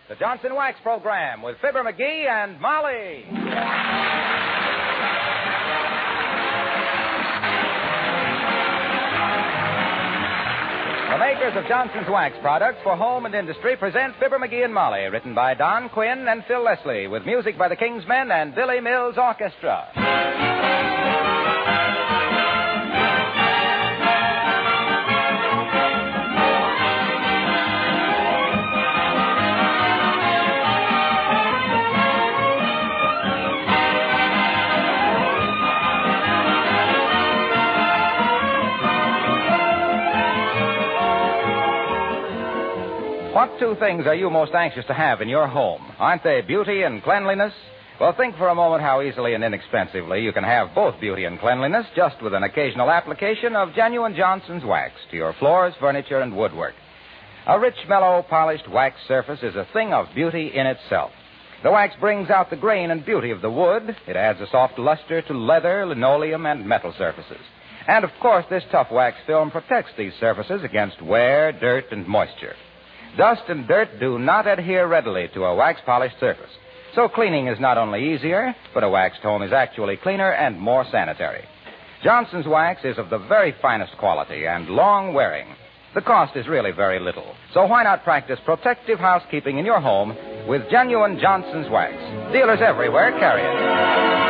the Johnson Wax Program with Fibber McGee and Molly. The makers of Johnson's Wax products for home and industry present Fibber McGee and Molly, written by Don Quinn and Phil Leslie, with music by the Kingsmen and Billy Mills Orchestra. What two things are you most anxious to have in your home? Aren't they beauty and cleanliness? Well, think for a moment how easily and inexpensively you can have both beauty and cleanliness just with an occasional application of genuine Johnson's Wax to your floors, furniture, and woodwork. A rich, mellow, polished wax surface is a thing of beauty in itself. The wax brings out the grain and beauty of the wood. It adds a soft luster to leather, linoleum, and metal surfaces. And, of course, this tough wax film protects these surfaces against wear, dirt, and moisture. Dust and dirt do not adhere readily to a wax-polished surface. So cleaning is not only easier, but a waxed home is actually cleaner and more sanitary. Johnson's Wax is of the very finest quality and long-wearing. The cost is really very little. So why not practice protective housekeeping in your home with genuine Johnson's Wax? Dealers everywhere carry it.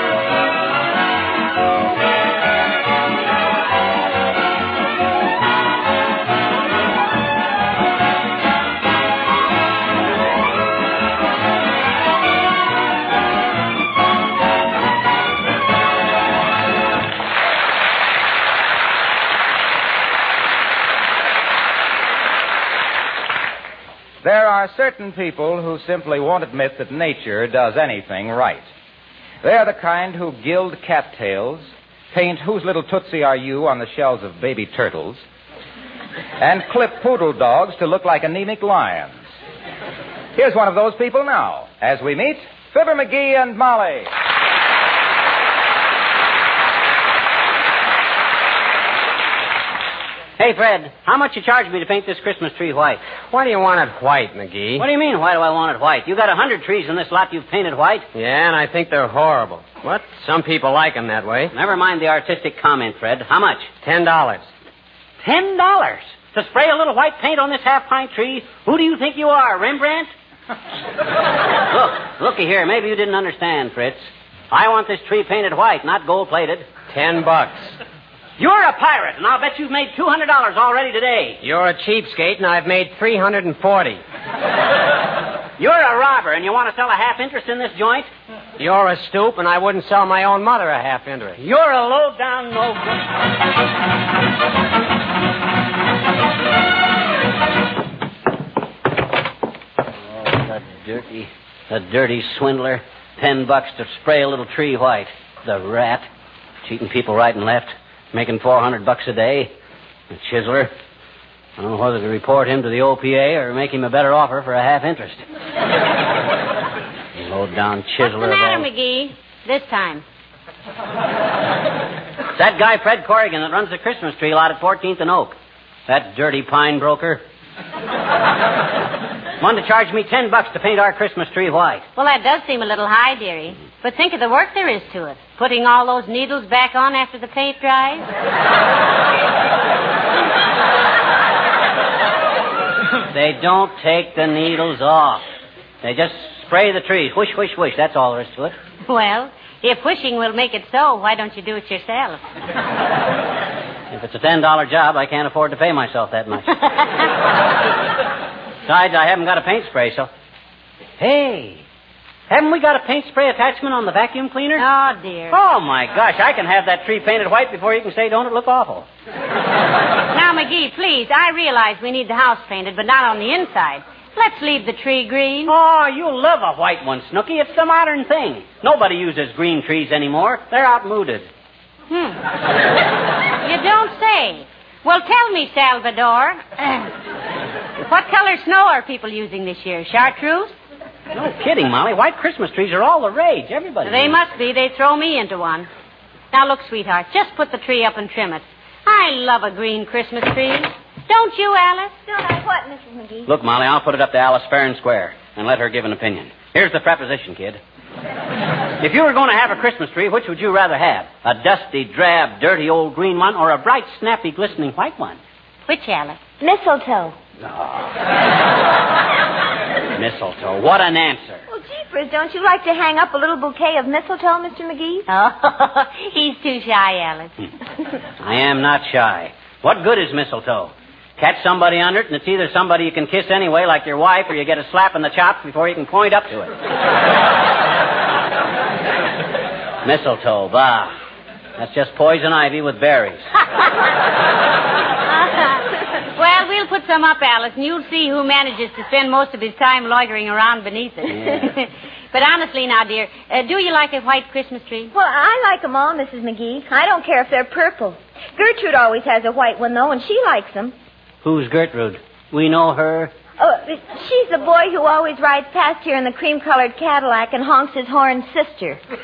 There are certain people who simply won't admit that nature does anything right. They are the kind who gild cattails, paint Whose Little Tootsie Are You on the shells of baby turtles, and clip poodle dogs to look like anemic lions. Here's one of those people now, as we meet Fibber McGee and Molly. Hey, Fred, how much you charge me to paint this Christmas tree white? Why do you want it white, McGee? What do you mean, why do I want it white? You got 100 trees in this lot you've painted white. Yeah, and I think they're horrible. What? Some people like them that way. Never mind the artistic comment, Fred. How much? $10. $10? To spray a little white paint on this half-pint tree? Who do you think you are, Rembrandt? Looky here. Maybe you didn't understand, Fritz. I want this tree painted white, not gold-plated. $10. You're a pirate, and I'll bet you've made $200 already today. You're a cheapskate, and I've made $340. You're a robber, and you want to sell a half interest in this joint? You're a stoop, and I wouldn't sell my own mother a half interest. You're a low-down no-good. The dirty swindler. $10 to spray a little tree white. The rat. Cheating people right and left. Making $400 a day. The chiseler. I don't know whether to report him to the OPA or make him a better offer for a half interest. Low-down chiseler. What's the matter, McGee? This time. It's that guy, Fred Corrigan, that runs the Christmas tree lot at 14th and Oak. That dirty pine broker. Wanted to charge me $10 to paint our Christmas tree white. Well, that does seem a little high, dearie. But think of the work there is to it. Putting all those needles back on after the paint dries. They don't take the needles off. They just spray the trees. Whoosh, whoosh, whoosh. That's all there is to it. Well, if wishing will make it so, why don't you do it yourself? If it's a $10 job, I can't afford to pay myself that much. Besides, I haven't got a paint spray, so... Hey, haven't we got a paint spray attachment on the vacuum cleaner? Oh, dear. Oh, my gosh, I can have that tree painted white before you can say, don't it look awful? Now, McGee, please, I realize we need the house painted, but not on the inside. Let's leave the tree green. Oh, you'll love a white one, Snooky. It's the modern thing. Nobody uses green trees anymore. They're outmoded. You don't say. Well, tell me, Salvador. What color snow are people using this year? Chartreuse? No kidding, Molly. White Christmas trees are all the rage. Everybody. They must be. They throw me into one. Now, look, sweetheart, just put the tree up and trim it. I love a green Christmas tree. Don't you, Alice? Don't I what, Mrs. McGee? Look, Molly, I'll put it up to Alice fair and square. and let her give an opinion. Here's the preposition, kid. If you were going to have a Christmas tree, which would you rather have? A dusty, drab, dirty old green one or a bright, snappy, glistening white one? Which, Alice? Mistletoe. Mistletoe. What an answer. Well, jeepers, don't you like to hang up a little bouquet of mistletoe, Mr. McGee? Oh, he's too shy, Alice. I am not shy. What good is mistletoe? Catch somebody under it, and it's either somebody you can kiss anyway, like your wife, or you get a slap in the chops before you can point up to it. Mistletoe, bah. That's just poison ivy with berries. Well, we'll put some up, Alice, and you'll see who manages to spend most of his time loitering around beneath it. Yeah. But honestly now, dear, do you like a white Christmas tree? Well, I like them all, Mrs. McGee. I don't care if they're purple. Gertrude always has a white one, though, and she likes them. Who's Gertrude? We know her. Oh, she's the boy who always rides past here in the cream-colored Cadillac and honks his horn, sister. Oh,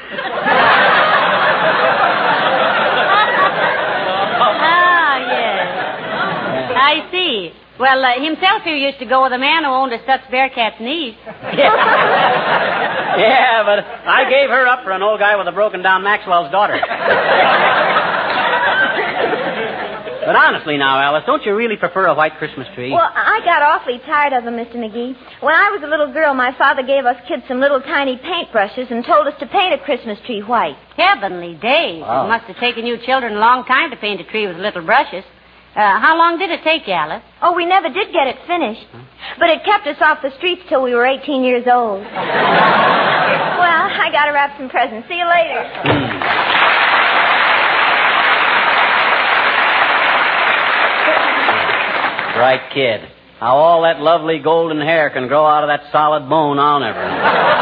yes. I see. Well, himself here used to go with a man who owned a Stutz Bearcat's niece. Yeah, but I gave her up for an old guy with a broken-down Maxwell's daughter. But honestly now, Alice, don't you really prefer a white Christmas tree? Well, I got awfully tired of them, Mr. McGee. When I was a little girl, my father gave us kids some little tiny paintbrushes and told us to paint a Christmas tree white. Heavenly days. Wow. It must have taken you children a long time to paint a tree with little brushes. How long did it take you, Alice? Oh, we never did get it finished. But it kept us off the streets till we were 18 years old. Well, I got to wrap some presents. See you later. Bright kid. How all that lovely golden hair can grow out of that solid bone, I'll never know.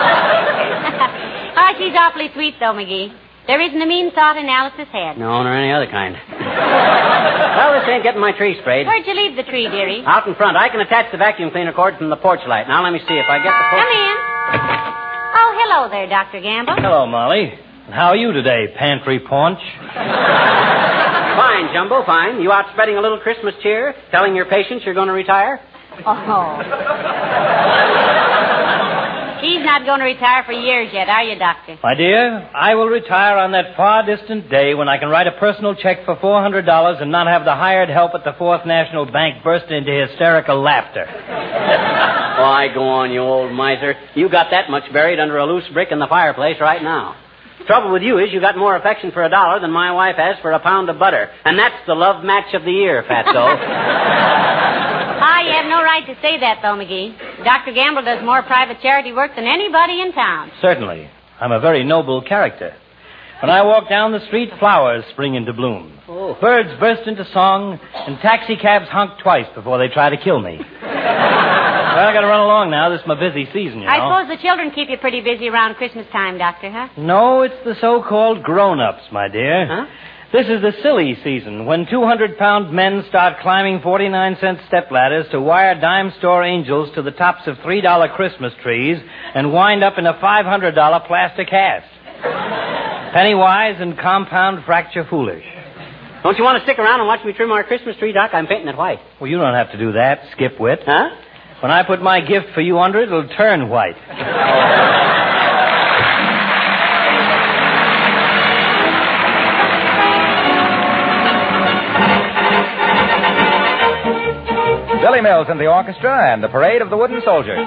Oh, she's awfully sweet, though, McGee. There isn't a mean thought in Alice's head. No, nor any other kind. Well, this ain't getting my tree sprayed. Where'd you leave the tree, dearie? Out in front. I can attach the vacuum cleaner cord from the porch light. Now, let me see if I get the porch... Come in. Oh, hello there, Dr. Gamble. Hello, Molly. How are you today, pantry paunch? Fine, Jumbo, fine. You out spreading a little Christmas cheer, telling your patients you're going to retire? Oh. He's not going to retire for years yet, are you, Doctor? My dear, I will retire on that far distant day when I can write a personal check for $400 and not have the hired help at the Fourth National Bank burst into hysterical laughter. Why, go on, you old miser. You got that much buried under a loose brick in the fireplace right now. Trouble with you is you got more affection for $1 than my wife has for a pound of butter. And that's the love match of the year, Fatso. You have no right to say that, though, McGee. Dr. Gamble does more private charity work than anybody in town. Certainly. I'm a very noble character. When I walk down the street, flowers spring into bloom. Oh. Birds burst into song, and taxicabs honk twice before they try to kill me. Well, I got to run along now. This is my busy season, you know. I suppose the children keep you pretty busy around Christmas time, Doctor, huh? No, it's the so-called grown-ups, my dear. Huh? This is the silly season when 200-pound men start climbing 49-cent stepladders to wire dime store angels to the tops of $3 Christmas trees and wind up in a $500 plastic hat. Penny-wise and compound fracture foolish. Don't you want to stick around and watch me trim our Christmas tree, Doc? I'm painting it white. Well, you don't have to do that, skipwit. Huh? When I put my gift for you under it, it'll turn white. Billy Mills and the orchestra and the Parade of the Wooden Soldiers.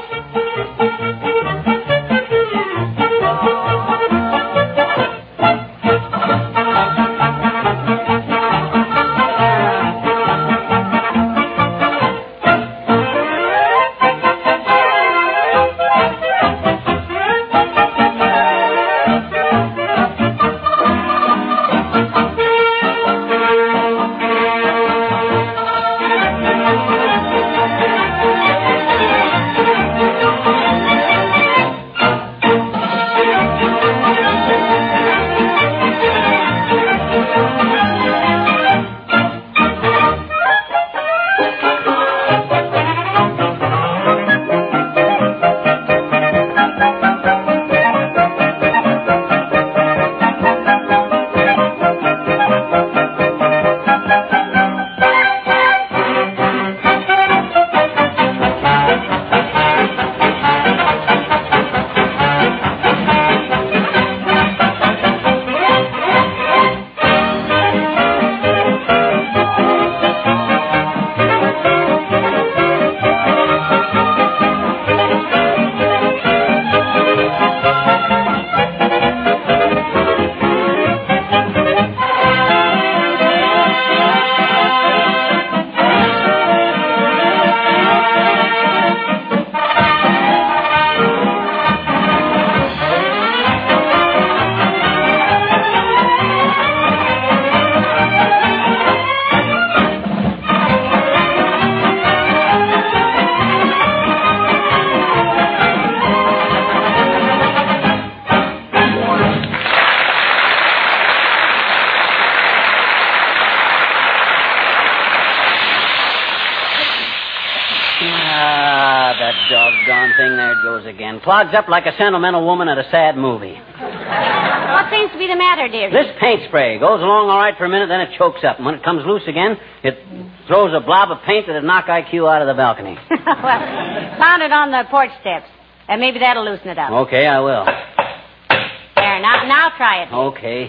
Ah, that doggone thing. There it goes again. Clogs up like a sentimental woman at a sad movie. What seems to be the matter, dearie? This paint spray goes along all right for a minute, then it chokes up. And when it comes loose again, it throws a blob of paint that'd knock IQ out of the balcony. Well, found it on the porch steps. Maybe that'll loosen it up. Okay, I will. There, now try it. Okay.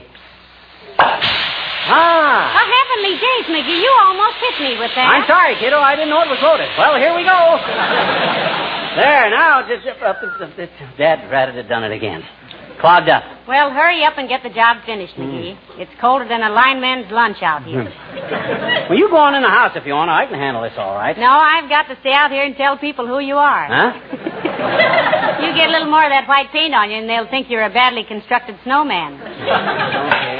What heavenly days, McGee? You almost hit me with that. I'm sorry, kiddo. I didn't know it was loaded. Well, here we go. There, now, just... Dad ratted it done it again. Clogged up. Well, hurry up and get the job finished, McGee. It's colder than a lineman's lunch out here. Well, you go on in the house if you want to. I can handle this all right. No, I've got to stay out here and tell people who you are. Huh? You get a little more of that white paint on you, and they'll think you're a badly constructed snowman. Okay.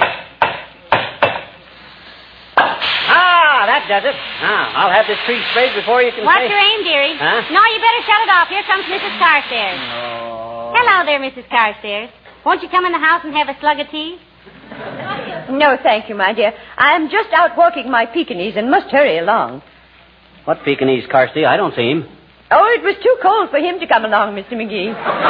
That does it. Now, I'll have this tree sprayed before you can What's say... your aim, dearie? Huh? No, you better shut it off. Here comes Mrs. Carstairs. Oh. Hello there, Mrs. Carstairs. Won't you come in the house and have a slug of tea? No, thank you, my dear. I'm just out walking my Pekingese and must hurry along. What Pekingese, Carsty? I don't see him. Oh, it was too cold for him to come along, Mr. McGee.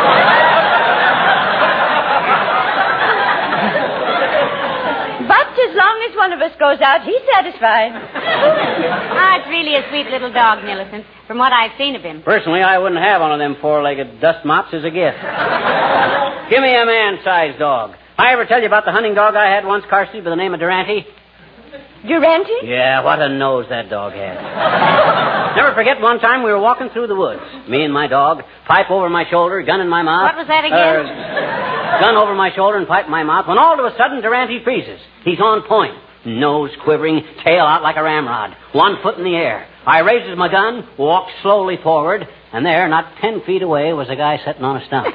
But as long as one of us goes out, he's satisfied. It's really a sweet little dog, Millicent, from what I've seen of him. Personally, I wouldn't have one of them four-legged dust mops as a gift. Give me a man-sized dog. I ever tell you about the hunting dog I had once, Carsty, by the name of Durante? Durante? Yeah, what a nose that dog had. Never forget one time we were walking through the woods. Me and my dog, pipe over my shoulder, gun in my mouth. What was that again? Gun over my shoulder and pipe in my mouth, when all of a sudden Durante freezes. He's on point. Nose quivering, tail out like a ramrod. 1 foot in the air. I raises my gun, walked slowly forward, and there, not 10 feet away, was a guy sitting on a stump.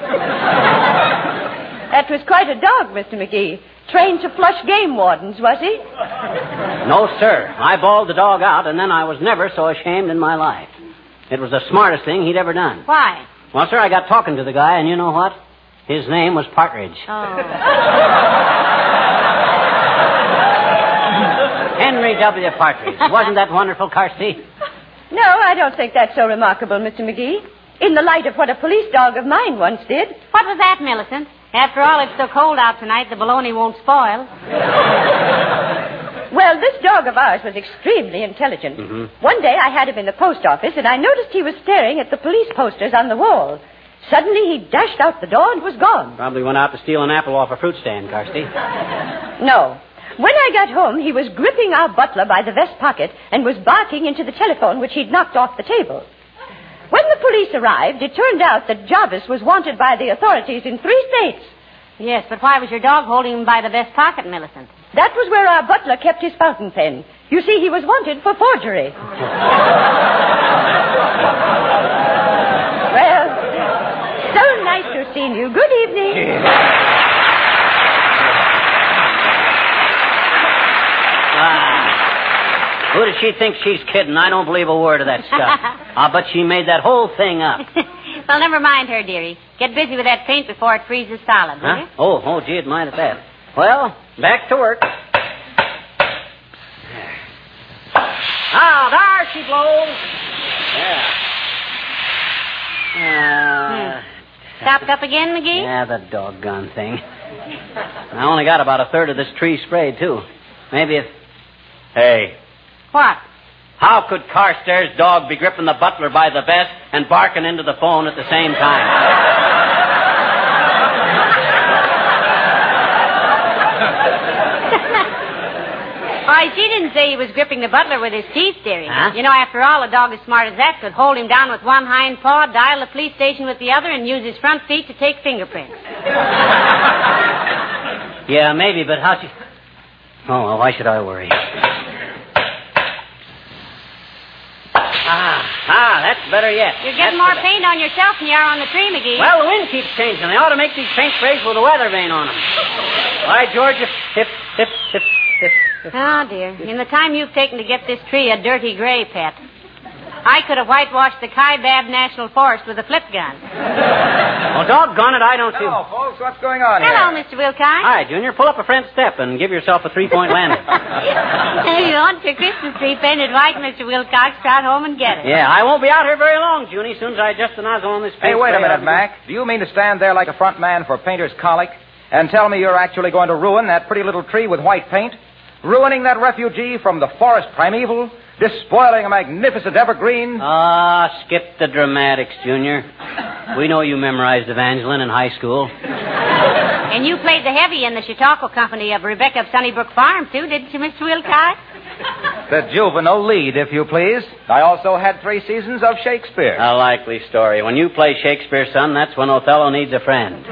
That was quite a dog, Mr. McGee. Trained to flush game wardens, was he? No, sir. I bawled the dog out, and then I was never so ashamed in my life. It was the smartest thing he'd ever done. Why? Well, sir, I got talking to the guy, and you know what? His name was Partridge. Oh. Henry W. Partridge. Wasn't that wonderful, Carsty? No, I don't think that's so remarkable, Mr. McGee. In the light of what a police dog of mine once did. What was that, Millicent? After all, it's so cold out tonight, the bologna won't spoil. Well, this dog of ours was extremely intelligent. Mm-hmm. One day I had him in the post office, and I noticed he was staring at the police posters on the wall. Suddenly, he dashed out the door and was gone. Probably went out to steal an apple off a fruit stand, Carsty. No. When I got home, he was gripping our butler by the vest pocket and was barking into the telephone, which he'd knocked off the table. When the police arrived, it turned out that Jarvis was wanted by the authorities in 3 states. Yes, but why was your dog holding him by the vest pocket, Millicent? That was where our butler kept his fountain pen. You see, he was wanted for forgery. Well, so nice to have seen you. Good evening. Who does she think she's kidding? I don't believe a word of that stuff. I'll bet she made that whole thing up. Well, never mind her, dearie. Get busy with that paint before it freezes solid, will you? Oh, gee, mind at that. Well, back to work. There she blows. Yeah. Stopped up again, McGee? Yeah, the doggone thing. I only got about a third of this tree sprayed, too. Maybe if... Hey. What? How could Carstairs' dog be gripping the butler by the vest and barking into the phone at the same time? Why, she didn't say he was gripping the butler with his teeth, dearie. Huh? You know, after all, a dog as smart as that could hold him down with one hind paw, dial the police station with the other, and use his front feet to take fingerprints. Yeah, maybe, but how she... Oh, well, why should I worry? That's better yet. You're getting more paint on yourself than you are on the tree, McGee. Well, the wind keeps changing. They ought to make these paint sprays with a weather vane on them. Why, George, hip. Oh, dear. In the time you've taken to get this tree a dirty gray, Pet. I could have whitewashed the Kaibab National Forest with a flip gun. Well, doggone it, I don't see... Hello, folks. What's going on here? Hello, Mr. Wilcox. Hi, Junior. Pull up a front step and give yourself a 3-point landing. If you want your Christmas tree painted white, Mr. Wilcox, trot home and get it. Yeah, I won't be out here very long, Junie, as soon as I adjust the nozzle on this paint. Hey, wait a spray, minute, Mac. Do you mean to stand there like a front man for Painter's Colic and tell me you're actually going to ruin that pretty little tree with white paint? Ruining that refugee from the forest primeval? Despoiling a magnificent evergreen? Ah, skip the dramatics, Junior. We know you memorized Evangeline in high school. And you played the heavy in the Chautauqua Company of Rebecca of Sunnybrook Farm, too, didn't you, Mr. Wilcox? The juvenile lead, if you please. I also had 3 seasons of Shakespeare. A likely story. When you play Shakespeare, son, that's when Othello needs a friend.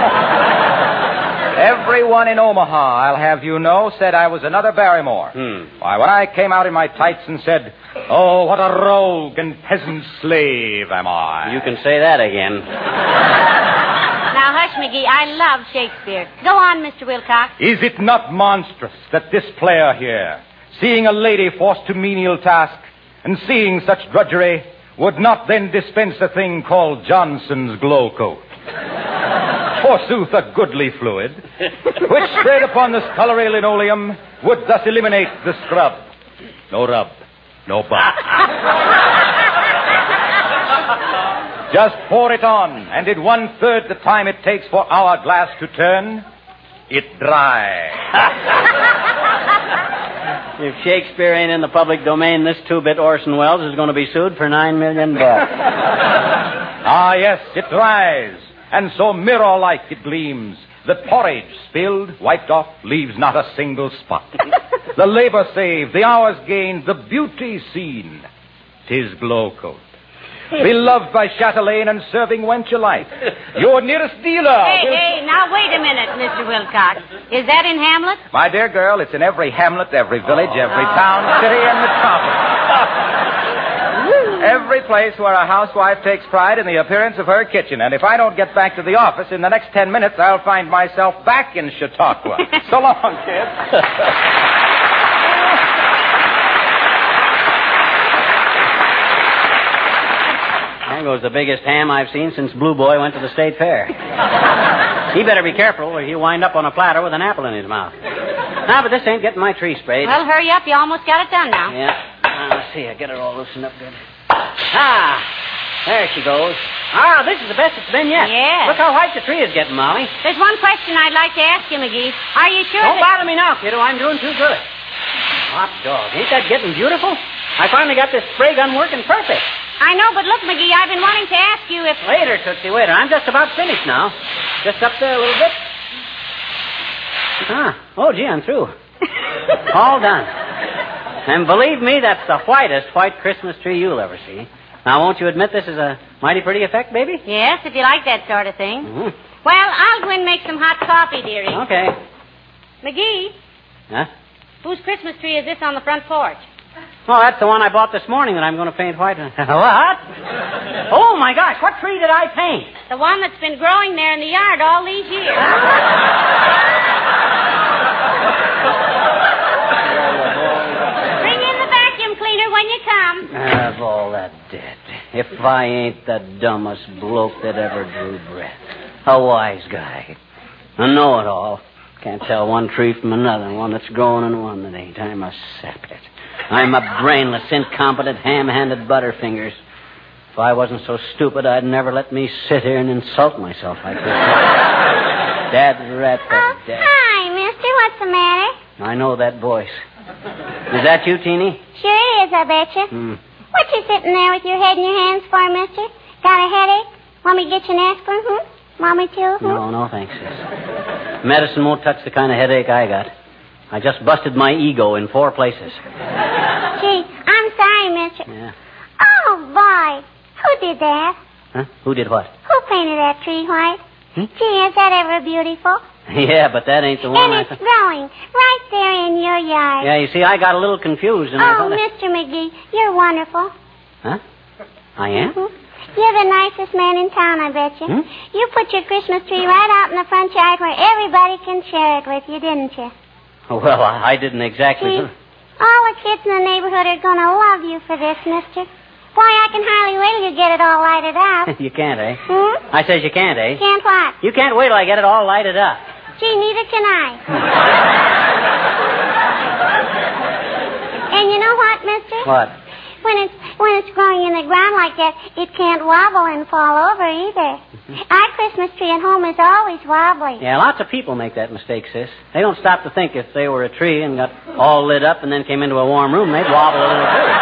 Everyone in Omaha, I'll have you know, said I was another Barrymore. Why, when I came out in my tights and said, "Oh, what a rogue and peasant slave am I." You can say that again. Now, hush, McGee. I love Shakespeare. Go on, Mr. Wilcox. Is it not monstrous that this player here, seeing a lady forced to menial task and seeing such drudgery, would not then dispense a thing called Johnson's glow coat? Forsooth, a goodly fluid, which sprayed upon the scullery linoleum would thus eliminate the scrub. No rub, no bump. Just pour it on, and in 1/3 the time it takes for our glass to turn, it dries. If Shakespeare ain't in the public domain, this 2-bit Orson Welles is going to be sued for $9 million. Ah, yes, it dries. And so mirror-like it gleams. The porridge spilled, wiped off, leaves not a single spot. The labor saved, the hours gained, the beauty seen. 'Tis glow coat. Beloved by chatelaine and serving wench alike. Your nearest dealer. Hey, now wait a minute, Mr. Wilcox. Is that in Hamlet? My dear girl, it's in every hamlet, every village, every town, city, and metropolis. Every place where a housewife takes pride in the appearance of her kitchen. And if I don't get back to the office in the next 10 minutes, I'll find myself back in Chautauqua. So long, kid. There goes the biggest ham I've seen since Blue Boy went to the state fair. He better be careful or he'll wind up on a platter with an apple in his mouth. Now, but this ain't getting my tree sprayed. Well, hurry up. You almost got it done now. Yeah. Let's see. I get her all loosened up good. Ah, there she goes. Ah, this is the best it's been yet. Yeah. Look how white the tree is getting, Molly. There's one question I'd like to ask you, McGee. Are you sure Don't bother me now, kiddo. I'm doing too good. Hot dog. Ain't that getting beautiful? I finally got this spray gun working perfect. I know, but look, McGee, I've been wanting to ask you if... Waiter, Tootsie, waiter. I'm just about finished now. Just up there a little bit. Ah. Oh, gee, I'm through. All done. And believe me, that's the whitest white Christmas tree you'll ever see. Now, won't you admit this is a mighty pretty effect, baby? Yes, if you like that sort of thing. Mm-hmm. Well, I'll go and make some hot coffee, dearie. Okay. McGee, Huh? whose Christmas tree is this on the front porch? Oh, that's the one I bought this morning that I'm going to paint white. What? Oh, my gosh, what tree did I paint? The one that's been growing there in the yard all these years. Bring in the vacuum cleaner when you come. Of all that dead. If I ain't the dumbest bloke that ever drew breath. A wise guy. A know-it-all. Can't tell one tree from another, one that's growing and one that ain't. I'm a sapit. I'm a brainless, incompetent, ham-handed butterfingers. If I wasn't so stupid, I'd never let me sit here and insult myself like this. Dad rat the dad. Hi, mister. What's the matter? I know that voice. Is that you, Teeny? Sure is, I betcha. What you sitting there with your head in your hands for, mister? Got a headache? Want me to get you an aspirin, Want me to, No, thanks, sis. Medicine won't touch the kind of headache I got. I just busted my ego in 4 places. Gee, I'm sorry, mister. Yeah. Oh, boy. Who did that? Huh? Who did what? Who painted that tree white? Gee, is that ever beautiful? Yeah, but that ain't the one And it's growing right there in your yard. Yeah, you see, I got a little confused. And I Oh, thought Mr. McGee, you're wonderful. Huh? I am? You're the nicest man in town, I bet you. You put your Christmas tree right out in the front yard where everybody can share it with you, didn't you? Well, I didn't exactly... Gee, all the kids in the neighborhood are going to love you for this, mister. Why, can hardly wait till you get it all lighted up. You can't, eh? Hmm? I says you can't, eh? Can't what? You can't wait till I get it all lighted up. Gee, neither can I. And you know what, mister? What? When it's growing in the ground like that, it can't wobble and fall over either. Our Christmas tree at home is always wobbly. Yeah, lots of people make that mistake, sis. They don't stop to think if they were a tree and got all lit up and then came into a warm room, they'd wobble a little too.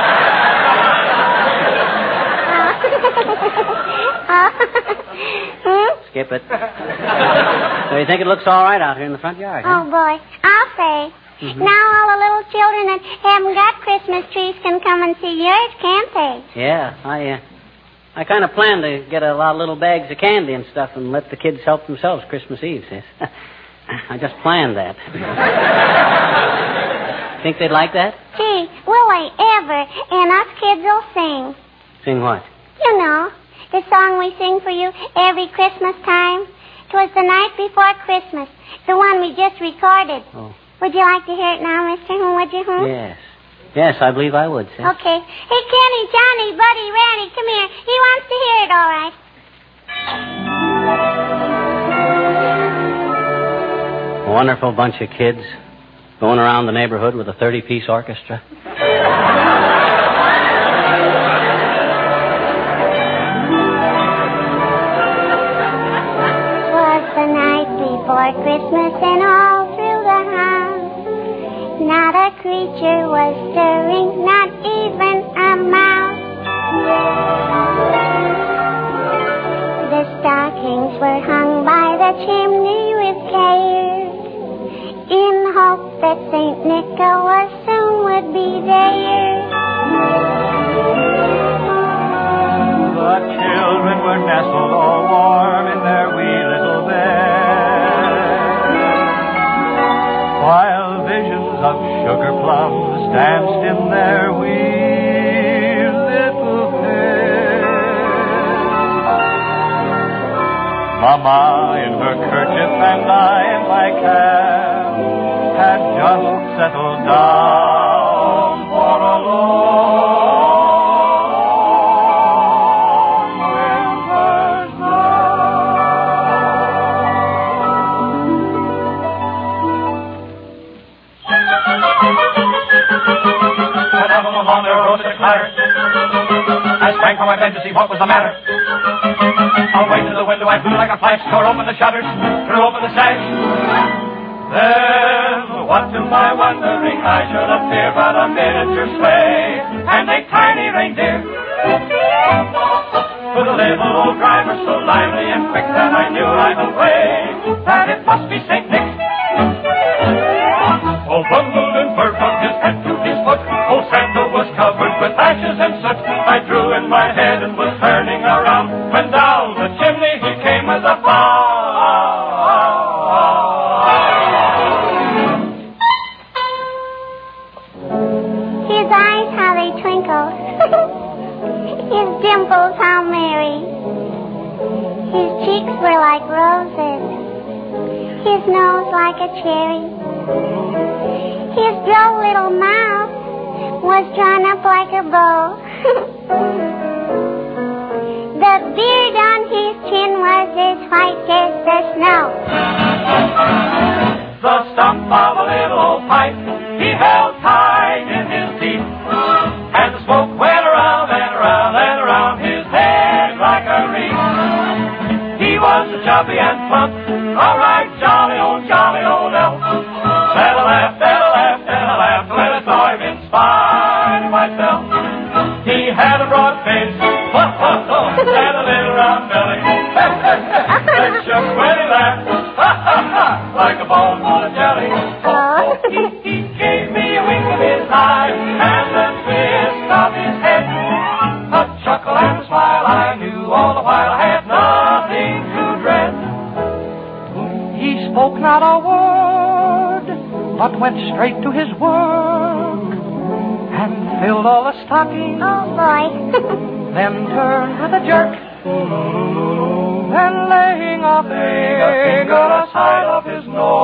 Skip it. So you think it looks all right out here in the front yard, huh? Oh, boy. I'll say. Mm-hmm. Now all the little children that haven't got Christmas trees can come and see yours, can't they? Yeah, I kind of planned to get a lot of little bags of candy and stuff and let the kids help themselves Christmas Eve, sis. I just planned that. Think they'd like that? Gee, will they ever? And us kids will sing. Sing what? You know, the song we sing for you every Christmas time. 'Twas the night before Christmas, the one we just recorded. Oh. Would you like to hear it now, mister? Would you? Yes. Yes, I believe I would, sis. Okay. Hey, Kenny, Johnny, Buddy, Randy, come here. He wants to hear it, all right. A wonderful bunch of kids going around the neighborhood with a 30-piece orchestra. Twas the night before Christmas and all through the house not a creature was stirring, not even a mouse. The stockings were hung by the chimney with care, in hope that St. Nicholas soon would be there. The children were nestled all warm in their wee little bed, while visions of sugar plums danced in their wee little heads. Mama in her kerchief and I in my cap had just settled down for a long winter's night. And along there rose a clatter. I sprang from my bed to see what was the matter. Away to the window I flew like a flash, tore open the shutters, threw open the sash. Then, what to my wondering eye should appear but a miniature sleigh and a tiny reindeer, with a little old driver so lively and quick that I knew right away that it must be St. Nick. All bundled in fur from his head to his foot, old Santa was covered with ashes and soot. I drew in my head and was turning around when down the chimney he came with a bow. His eyes, how they twinkled. His dimples, how merry. His cheeks were like roses. His nose like a cherry. His droll little mouth was drawn up like a bow. The beard on his chin was as white as the snow. The stump of a little old pipe he held tight in his teeth, and the smoke went around and around and around his head like a wreath. He was a chubby and plump, a right jolly old elf. And I laughed when I saw him in spite of myself. He had a broad face, and a little round belly, that shook when he laughed, like a bowl full of jelly. He gave me a wink of his eye and a twist of his head, a chuckle and a smile I knew all the while I had nothing to dread. He spoke not a word, but went straight to his work and filled all the stockings. Oh, boy. Then turned with a jerk, and laying a finger aside of his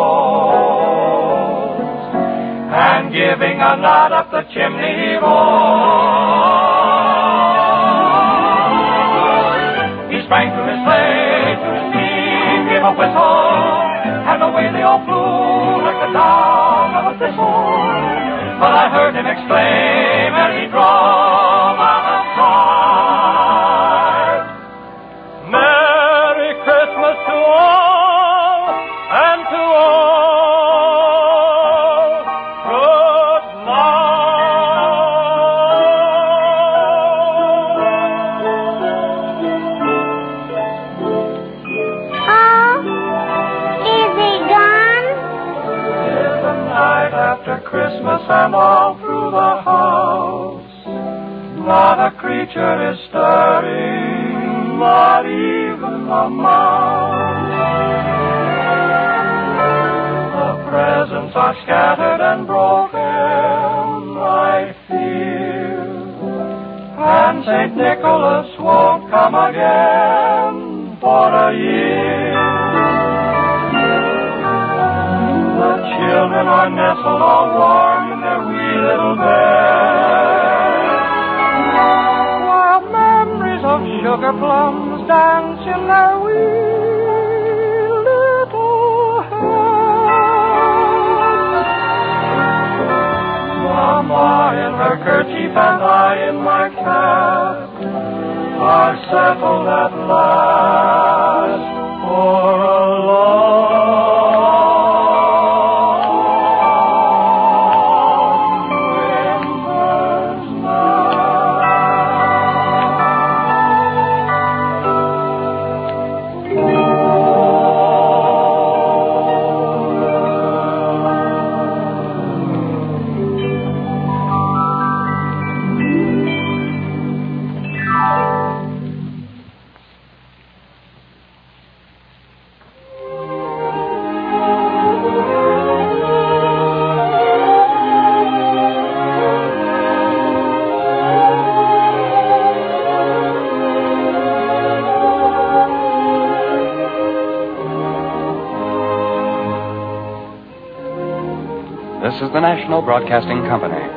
nose, and giving a nod up the chimney he rolled. sprang to his sleigh, to his team, gave a whistle, and away they all flew like the down of a thistle. But I heard him exclaim as he drove on the cart, Merry Christmas to all, and to all, good after Christmas and all through the house, not a creature is stirring, not even a mouse. The presents are scattered and broken, I fear, and St. Nicholas won't come again for a year. Children are nestled all warm in their wee little beds, while memories of sugar plums dance in their wee little heads. Mama in her kerchief and I in my cap are settled at last for a long This is the National Broadcasting Company.